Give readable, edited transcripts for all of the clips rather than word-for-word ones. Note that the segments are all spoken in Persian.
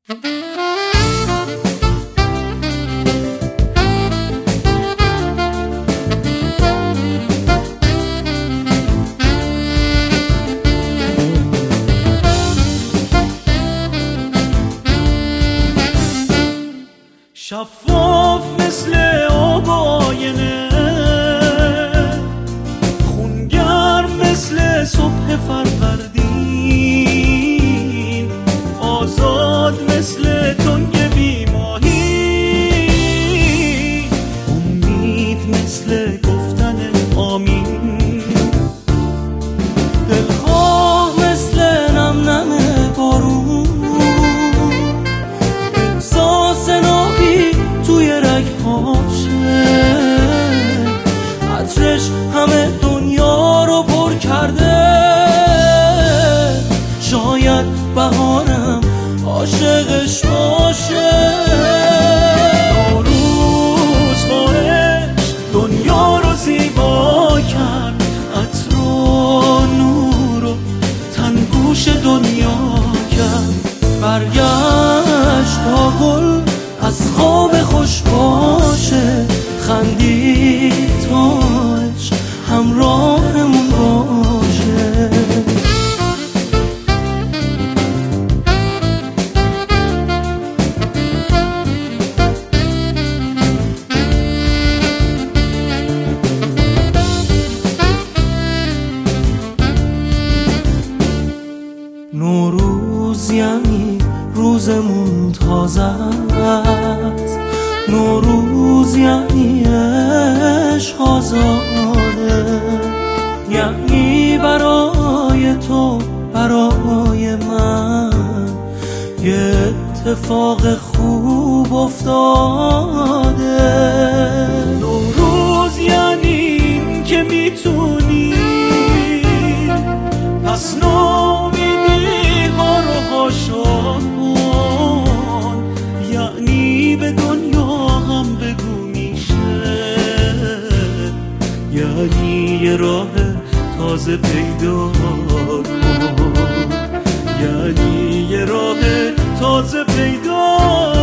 شفاف مثل آب آینه، خونگرم مثل صبح فروردین، آزاد مثل تنگ بیماهی، امید مثل گفتن آمین، دلخواه مثل نم نم بارون، احساس نابی توی رگ‌هاشه، عطرش همه دنیا رو پر کرده، شاید بهارم عاشقش باشه. نوروز باش دنیا رو زیبا کرد، عطر و نور و تنگوش دنیا کرد، برگشت تا گل از خواب خوش باشه، خندید تا عشق همراهمون باشه. نوروز یعنی روزمون تازه است، نوروز یعنی عشق آزاده، یعنی برای تو برای من یه اتفاق خوب افتاده. نوروز یعنی این که میتونی پس ناامیدی ها رو حاشا کن، یعنی به دنیا هم بگو میشه، یعنی یه راه تازه پیدا کن، یعنی یه راه تازه پیدا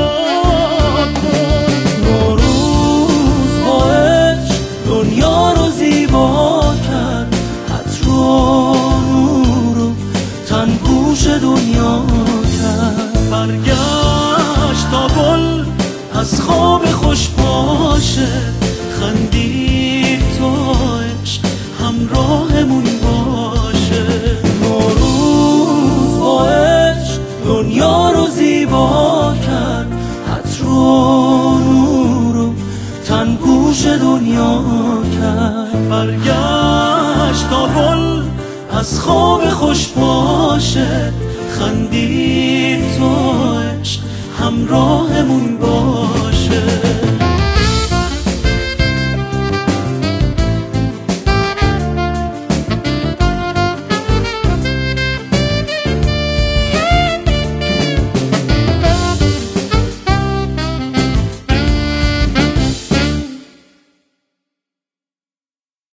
کن. نوروز با عشق دنیا رو زیبا کرد، عطر و نور و تنگوش دنیا کرد، برگشت تا گل از خواب خوش باشه، خندید تا عشق همراهمون باشه. نوروز با عشق دنیا رو زیبا کرد، عطر و نور و تنگوش دنیا کرد، برگشت تا گل از خواب خوش باشه، خندید تا عشق همراهمون باشه.